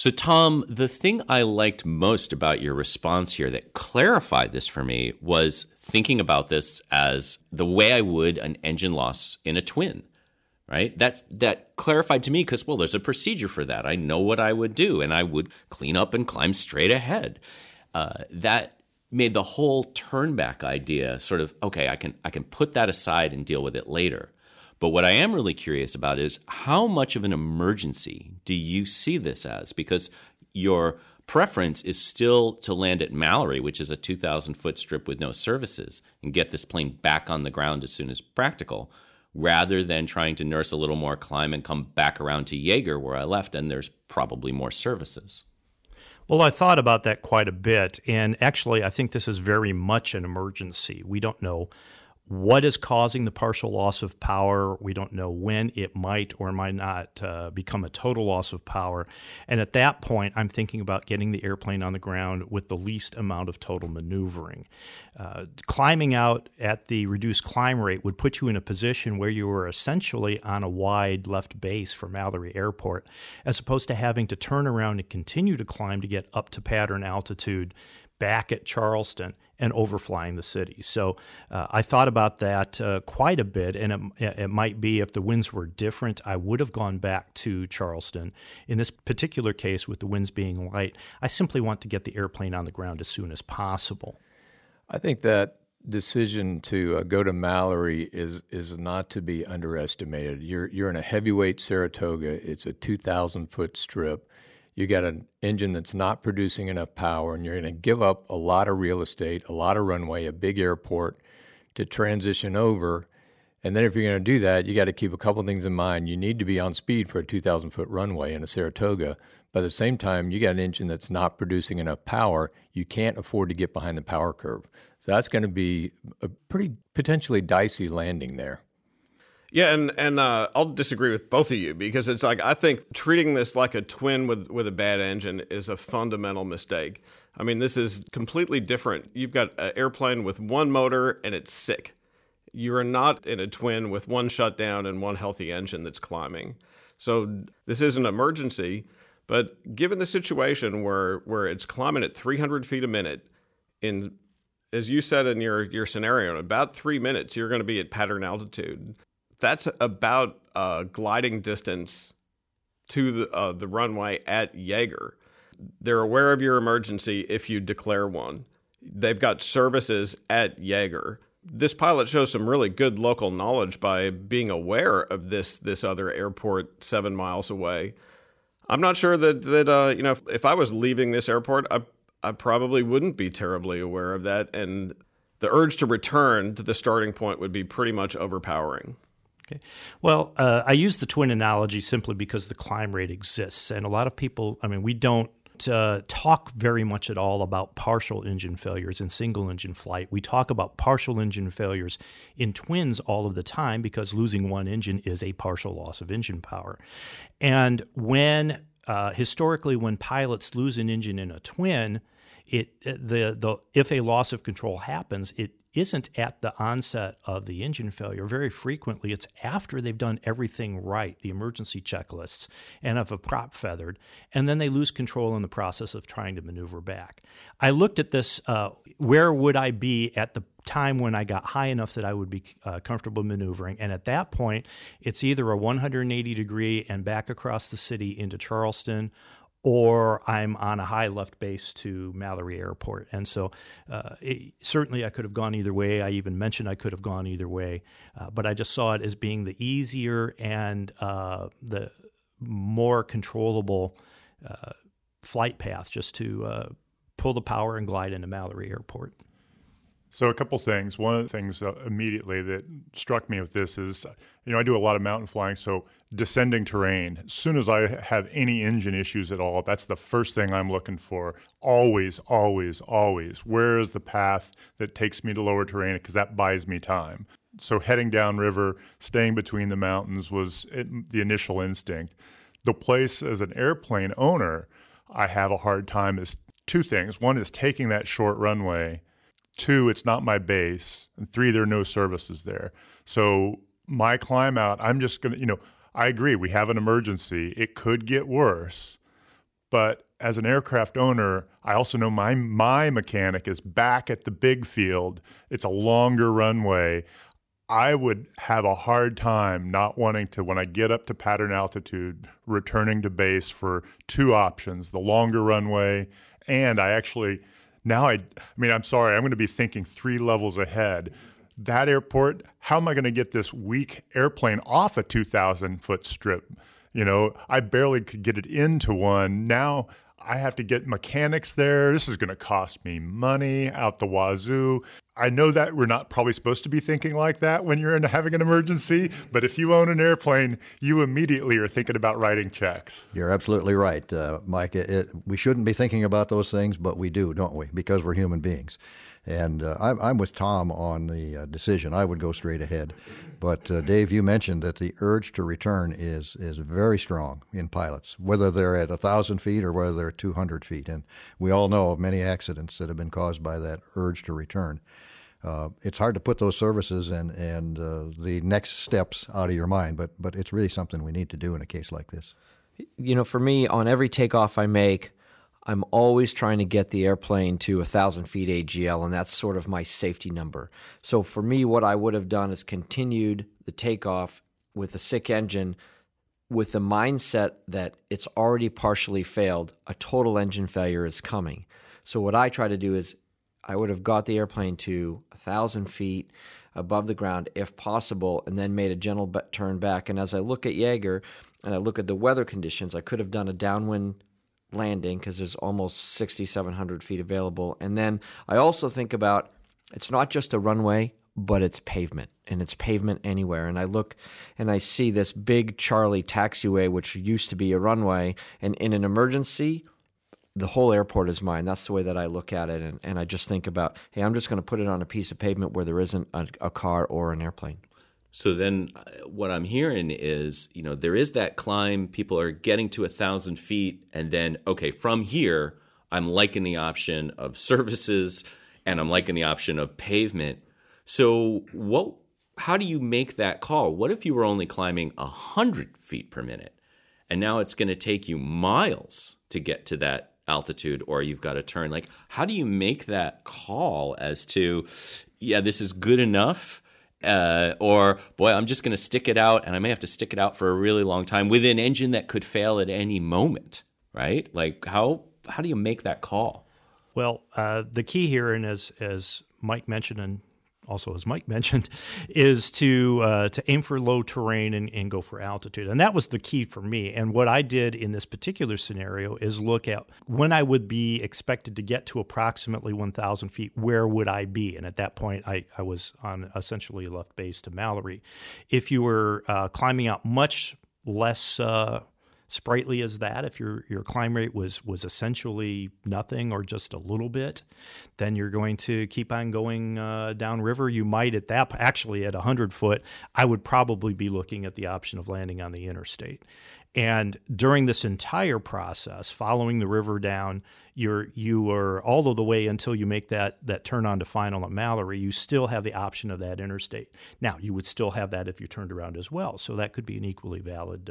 So, Tom, the thing I liked most about your response here that clarified this for me was thinking about this as the way I would an engine loss in a twin, right? That clarified to me because, well, there's a procedure for that. I know what I would do, and I would clean up and climb straight ahead. That made the whole turn back idea sort of, okay, I can put that aside and deal with it later. But what I am really curious about is how much of an emergency do you see this as? Because your preference is still to land at Mallory, which is a 2,000-foot strip with no services, and get this plane back on the ground as soon as practical, rather than trying to nurse a little more climb and come back around to Yeager where I left, and there's probably more services. Well, I thought about that quite a bit, and actually I think this is very much an emergency. We don't know what is causing the partial loss of power. We don't know when it might or might not become a total loss of power. And at that point, I'm thinking about getting the airplane on the ground with the least amount of total maneuvering. Climbing out at the reduced climb rate would put you in a position where you were essentially on a wide left base for Mallory Airport, as opposed to having to turn around and continue to climb to get up to pattern altitude back at Charleston and overflying the city. So I thought about that quite a bit, and it might be if the winds were different, I would have gone back to Charleston. In this particular case, with the winds being light, I simply want to get the airplane on the ground as soon as possible. I think that decision to go to Mallory is not to be underestimated. You're in a heavyweight Saratoga. It's a 2,000-foot strip. You got an engine that's not producing enough power, and you're going to give up a lot of real estate, a lot of runway, a big airport to transition over. And then if you're going to do that, you got to keep a couple things in mind. You need to be on speed for a 2,000-foot runway in a Saratoga. But at the same time, you got an engine that's not producing enough power. You can't afford to get behind the power curve. So that's going to be a pretty potentially dicey landing there. Yeah, and I'll disagree with both of you, because it's like, I think treating this like a twin with a bad engine is a fundamental mistake. I mean, this is completely different. You've got an airplane with one motor and it's sick. You're not in a twin with one shutdown and one healthy engine that's climbing. So this is an emergency, but given the situation where it's climbing at 300 feet a minute, in, as you said in your scenario, in about 3 minutes, you're going to be at pattern altitude. That's about gliding distance to the runway at Yeager. They're aware of your emergency if you declare one. They've got services at Yeager. This pilot shows some really good local knowledge by being aware of this other airport 7 miles away. I'm not sure that if I was leaving this airport, I probably wouldn't be terribly aware of that, and the urge to return to the starting point would be pretty much overpowering. Okay. Well, I use the twin analogy simply because the climb rate exists. And a lot of people, we don't talk very much at all about partial engine failures in single engine flight. We talk about partial engine failures in twins all of the time because losing one engine is a partial loss of engine power. And historically, when pilots lose an engine in a twin, if a loss of control happens, it isn't at the onset of the engine failure. Very frequently, it's after they've done everything right, the emergency checklists, and have a prop feathered, and then they lose control in the process of trying to maneuver back. I looked at this, where would I be at the time when I got high enough that I would be comfortable maneuvering, and at that point, it's either a 180-degree and back across the city into Charleston, or I'm on a high left base to Mallory Airport. And so certainly I could have gone either way. I even mentioned I could have gone either way. But I just saw it as being the easier and the more controllable flight path, just to pull the power and glide into Mallory Airport. So a couple things. One of the things immediately that struck me with this is, I do a lot of mountain flying, so descending terrain. As soon as I have any engine issues at all, that's the first thing I'm looking for. Always, always, always. Where is the path that takes me to lower terrain? Because that buys me time. So heading downriver, staying between the mountains was the initial instinct. The place as an airplane owner, I have a hard time is two things. One is taking that short runway. Two, it's not my base. And three, there are no services there. So my climb out, I'm just going to, I agree, we have an emergency. It could get worse. But as an aircraft owner, I also know my mechanic is back at the big field. It's a longer runway. I would have a hard time not wanting to, when I get up to pattern altitude, returning to base for two options, the longer runway, and I'm sorry, I'm going to be thinking 3 levels ahead. That airport, how am I going to get this weak airplane off a 2,000-foot strip? I barely could get it into one. Now I have to get mechanics there. This is going to cost me money out the wazoo. I know that we're not probably supposed to be thinking like that when you're having an emergency, but if you own an airplane, you immediately are thinking about writing checks. You're absolutely right, Mike. We shouldn't be thinking about those things, but we do, don't we? Because we're human beings. And I'm with Tom on the decision. I would go straight ahead. But Dave, you mentioned that the urge to return is very strong in pilots, whether they're at 1,000 feet or whether they're 200 feet. And we all know of many accidents that have been caused by that urge to return. It's hard to put those services and the next steps out of your mind, but it's really something we need to do in a case like this. For me, on every takeoff I make, I'm always trying to get the airplane to 1,000 feet AGL, and that's sort of my safety number. So for me, what I would have done is continued the takeoff with a sick engine with the mindset that it's already partially failed. A total engine failure is coming. So what I try to do is I would have got the airplane to 1,000 feet above the ground if possible, and then made a gentle turn back. And as I look at Jaeger and I look at the weather conditions, I could have done a downwind landing because there's almost 6,700 feet available. And then I also think about it's not just a runway, but it's pavement, and it's pavement anywhere. And I look and I see this big Charlie taxiway, which used to be a runway, and in an emergency, the whole airport is mine. That's the way that I look at it. And I just think about, hey, I'm just going to put it on a piece of pavement where there isn't a car or an airplane. So then what I'm hearing is, there is that climb. People are getting to 1,000 feet. And then, okay, from here, I'm liking the option of services and I'm liking the option of pavement. So how do you make that call? What if you were only climbing 100 feet per minute and now it's going to take you miles to get to that altitude, or you've got to turn? Like, how do you make that call as to, yeah, this is good enough? Or, boy, I'm just going to stick it out, and I may have to stick it out for a really long time with an engine that could fail at any moment, right? Like, how do you make that call? Well, the key here, and as Mike mentioned, and also as Mike mentioned, is to aim for low terrain and go for altitude. And that was the key for me. And what I did in this particular scenario is look at when I would be expected to get to approximately 1,000 feet, where would I be? And at that point, I was on essentially left base to Mallory. If you were climbing out much less sprightly as that, if your climb rate was essentially nothing or just a little bit, then you're going to keep on going downriver. You might at 100 foot, I would probably be looking at the option of landing on the interstate. And during this entire process, following the river down, you are all of the way until you make that turn on to final at Mallory, you still have the option of that interstate. Now, you would still have that if you turned around as well. So that could be an equally valid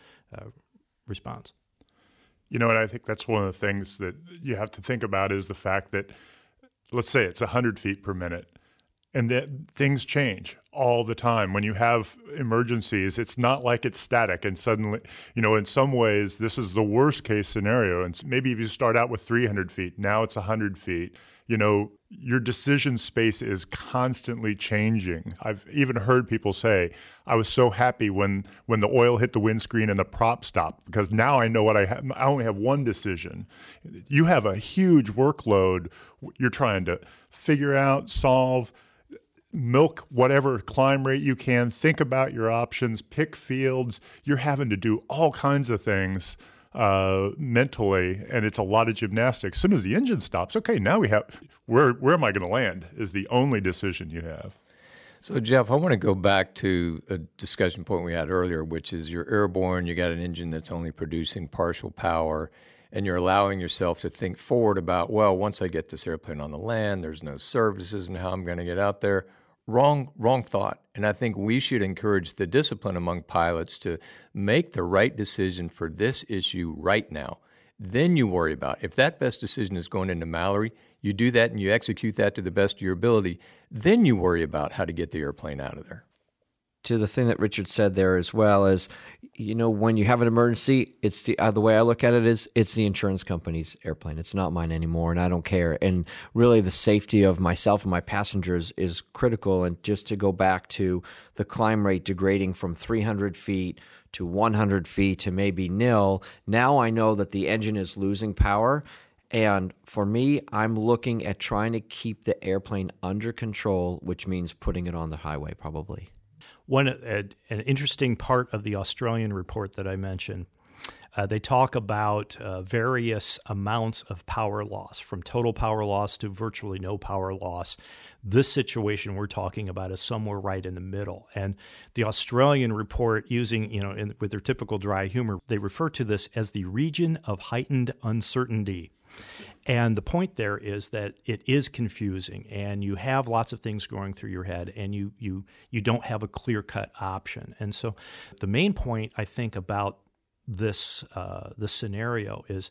response. And I think that's one of the things that you have to think about is the fact that, let's say it's 100 feet per minute, and that things change all the time. When you have emergencies, it's not like it's static. And suddenly, in some ways, this is the worst case scenario. And maybe if you start out with 300 feet, now it's 100 feet. Your decision space is constantly changing. I've even heard people say, I was so happy when the oil hit the windscreen and the prop stopped, because now I know what I have. I only have one decision. You have a huge workload. You're trying to figure out, solve, milk whatever climb rate you can, think about your options, pick fields. You're having to do all kinds of things mentally, and it's a lot of gymnastics. As soon as the engine stops, okay, now we have, where am I going to land is the only decision you have. So, Jeff, I want to go back to a discussion point we had earlier, which is you're airborne, you got an engine that's only producing partial power, and you're allowing yourself to think forward about, well, once I get this airplane on the land, there's no services and how I'm going to get out there. Wrong thought. And I think we should encourage the discipline among pilots to make the right decision for this issue right now. Then you worry about, if that best decision is going into Mallory, you do that and you execute that to the best of your ability, then you worry about how to get the airplane out of there. To the thing that Richard said there as well is, when you have an emergency, it's the way I look at it is it's the insurance company's airplane. It's not mine anymore, and I don't care. And really, the safety of myself and my passengers is critical. And just to go back to the climb rate degrading from 300 feet to 100 feet to maybe nil, now I know that the engine is losing power. And for me, I'm looking at trying to keep the airplane under control, which means putting it on the highway probably. An interesting part of the Australian report that I mentioned, they talk about various amounts of power loss, from total power loss to virtually no power loss. This situation we're talking about is somewhere right in the middle. And the Australian report, using, with their typical dry humor, they refer to this as the region of heightened uncertainty. And the point there is that it is confusing, and you have lots of things going through your head, and you don't have a clear-cut option. And so the main point, I think, about this scenario is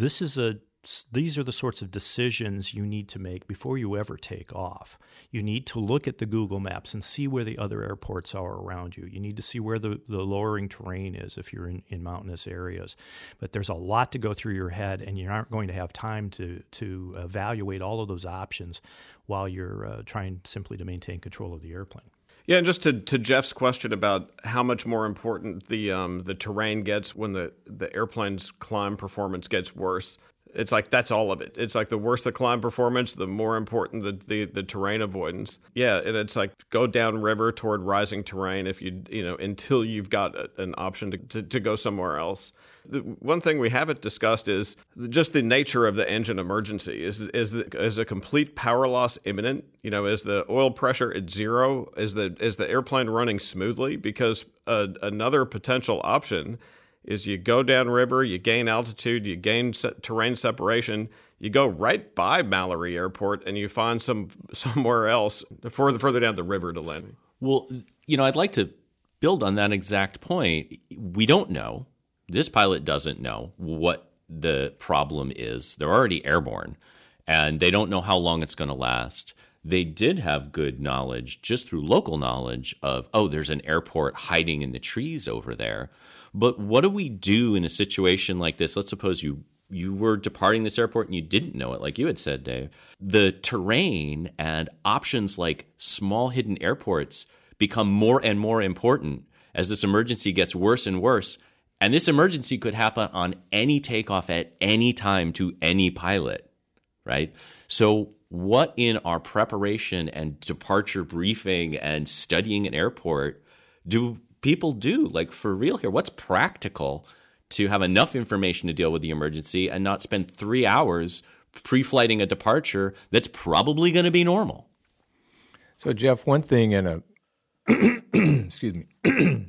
these are the sorts of decisions you need to make before you ever take off. You need to look at the Google Maps and see where the other airports are around you. You need to see where the lowering terrain is if you're in mountainous areas. But there's a lot to go through your head, and you aren't going to have time to evaluate all of those options while you're trying simply to maintain control of the airplane. Yeah, and just to Jeff's question about how much more important the terrain gets when the airplane's climb performance gets worse. It's like that's all of it. It's like the worse the climb performance, the more important the terrain avoidance. Yeah, and it's like go down river toward rising terrain if until you've got an option to go somewhere else. The one thing we haven't discussed is just the nature of the engine emergency. Is a complete power loss imminent? Is the oil pressure at zero? Is the airplane running smoothly? Because another potential option is you go downriver, you gain altitude, you gain terrain separation, you go right by Mallory Airport, and you find somewhere else further down the river to land. Well, I'd like to build on that exact point. We don't know. This pilot doesn't know what the problem is. They're already airborne, and they don't know how long it's going to last. They did have good knowledge, just through local knowledge, of, there's an airport hiding in the trees over there. But what do we do in a situation like this? Let's suppose you were departing this airport and you didn't know it, like you had said, Dave. The terrain and options like small hidden airports become more and more important as this emergency gets worse and worse. And this emergency could happen on any takeoff at any time to any pilot, right? So what in our preparation and departure briefing and studying an airport do people do, like for real here? What's practical to have enough information to deal with the emergency and not spend 3 hours pre-flighting a departure that's probably going to be normal? So, Jeff, one thing excuse me.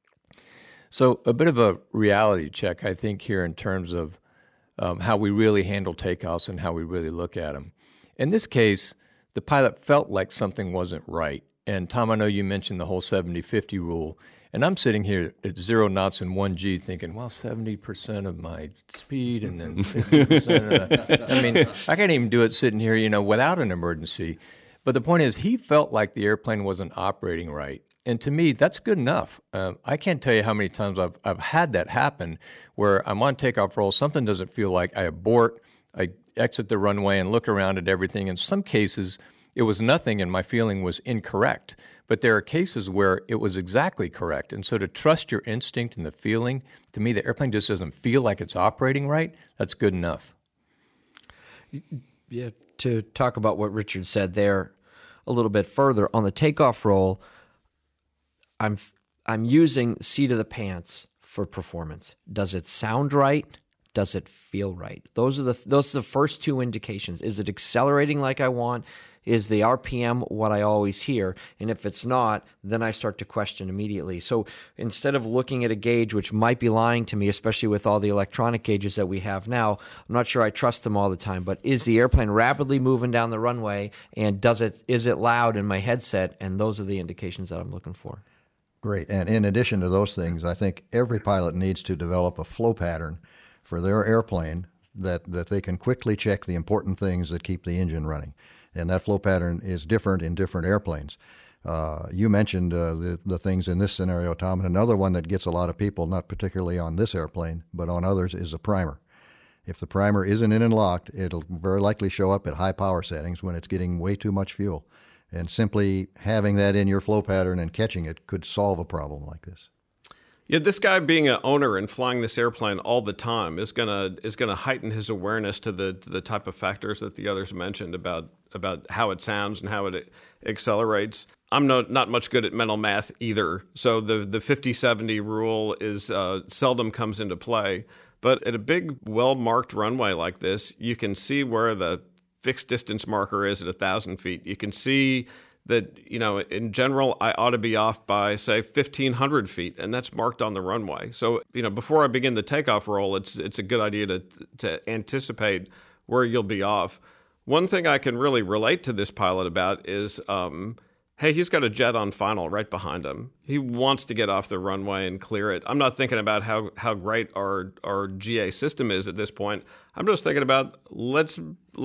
So a bit of a reality check, I think, here in terms of how we really handle takeoffs and how we really look at them. In this case, the pilot felt like something wasn't right. And Tom, I know you mentioned the whole 70-50 rule. And I'm sitting here at 0 knots and 1G thinking, 70% of my speed and then 50%. I mean, I can't even do it sitting here, without an emergency. But the point is, he felt like the airplane wasn't operating right. And to me, that's good enough. I can't tell you how many times I've had that happen where I'm on takeoff roll, something doesn't feel like, I abort, I exit the runway and look around at everything. In some cases, it was nothing and my feeling was incorrect. But there are cases where it was exactly correct. And so to trust your instinct and the feeling, to me, the airplane just doesn't feel like it's operating right. That's good enough. Yeah, to talk about what Richard said there a little bit further, on the takeoff roll, I'm using seat of the pants for performance. Does it sound right? Does it feel right? Those are the first two indications. Is it accelerating like I want? Is the RPM what I always hear? And if it's not, then I start to question immediately. So instead of looking at a gauge which might be lying to me, especially with all the electronic gauges that we have now, I'm not sure I trust them all the time. But is the airplane rapidly moving down the runway? And is it loud in my headset? And those are the indications that I'm looking for. Great. And in addition to those things, I think every pilot needs to develop a flow pattern for their airplane that they can quickly check the important things that keep the engine running. And that flow pattern is different in different airplanes. You mentioned the things in this scenario, Tom, and another one that gets a lot of people, not particularly on this airplane, but on others, is a primer. If the primer isn't in and locked, it'll very likely show up at high power settings when it's getting way too much fuel. And simply having that in your flow pattern and catching it could solve a problem like this. Yeah, this guy being an owner and flying this airplane all the time is gonna heighten his awareness to the type of factors that the others mentioned about how it sounds and how it accelerates. I'm not much good at mental math either, so the 50-70 rule is seldom comes into play. But at a big, well-marked runway like this, you can see where the fixed distance marker is at 1,000 feet. You can see that, in general, I ought to be off by, say, 1,500 feet, and that's marked on the runway. So, before I begin the takeoff roll, it's a good idea to anticipate where you'll be off. One thing I can really relate to this pilot about is, hey, he's got a jet on final right behind him. He wants to get off the runway and clear it. I'm not thinking about how great our GA system is at this point. I'm just thinking about let's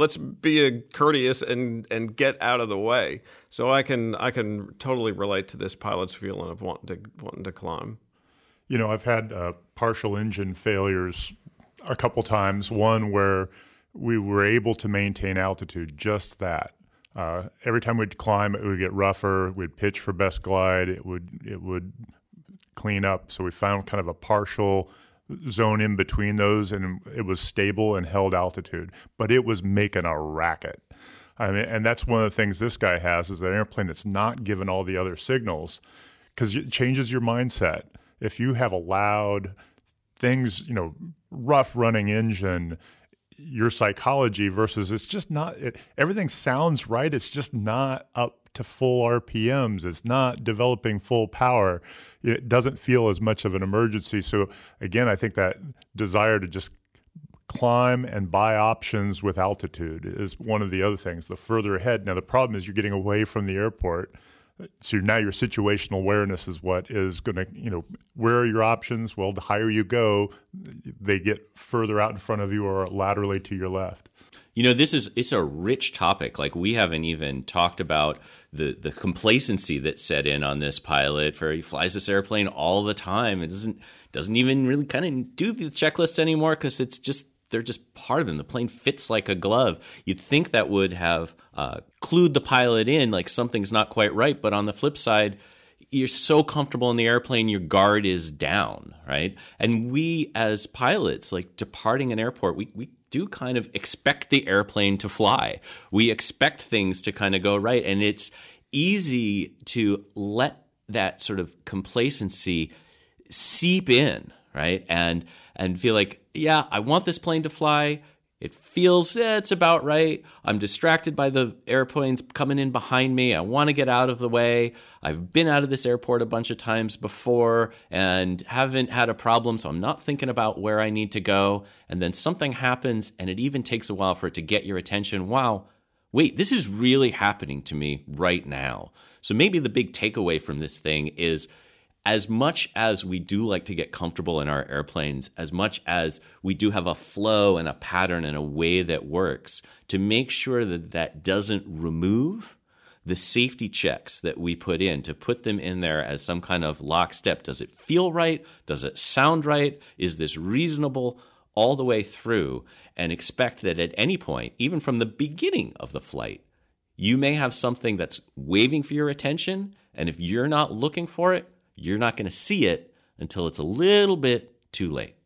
be courteous and get out of the way. So I can totally relate to this pilot's feeling of wanting to climb. I've had partial engine failures a couple times. One where we were able to maintain altitude, just that. Every time we'd climb, it would get rougher. We'd pitch for best glide. It would clean up. So we found kind of a partial zone in between those, and it was stable and held altitude. But it was making a racket. And that's one of the things this guy has, is an airplane that's not given all the other signals, because it changes your mindset. If you have a loud things, rough running engine, your psychology versus it's just not, everything sounds right. It's just not up to full RPMs. It's not developing full power. It doesn't feel as much of an emergency. So again, I think that desire to just climb and buy options with altitude is one of the other things, the further ahead. Now, the problem is you're getting away from the airport. So now your situational awareness is what is going to, where are your options? Well, the higher you go, they get further out in front of you or laterally to your left. It's a rich topic. Like, we haven't even talked about the complacency that set in on this pilot. He flies this airplane all the time. It doesn't even really kind of do the checklist anymore, because they're just part of him. The plane fits like a glove. You'd think that would have clued the pilot in, like something's not quite right. But on the flip side, you're so comfortable in the airplane, your guard is down, right? And we as pilots, like departing an airport, we do kind of expect the airplane to fly. We expect things to kind of go right. And it's easy to let that sort of complacency seep in, right? And feel like, yeah, I want this plane to fly. It feels, it's about right. I'm distracted by the airplanes coming in behind me. I want to get out of the way. I've been out of this airport a bunch of times before and haven't had a problem, so I'm not thinking about where I need to go. And then something happens, and it even takes a while for it to get your attention. Wow, wait, this is really happening to me right now. So maybe the big takeaway from this thing is, as much as we do like to get comfortable in our airplanes, as much as we do have a flow and a pattern and a way that works, to make sure that that doesn't remove the safety checks that we put in, to put them in there as some kind of lockstep. Does it feel right? Does it sound right? Is this reasonable all the way through? And expect that at any point, even from the beginning of the flight, you may have something that's waving for your attention. And if you're not looking for it, you're not going to see it until it's a little bit too late.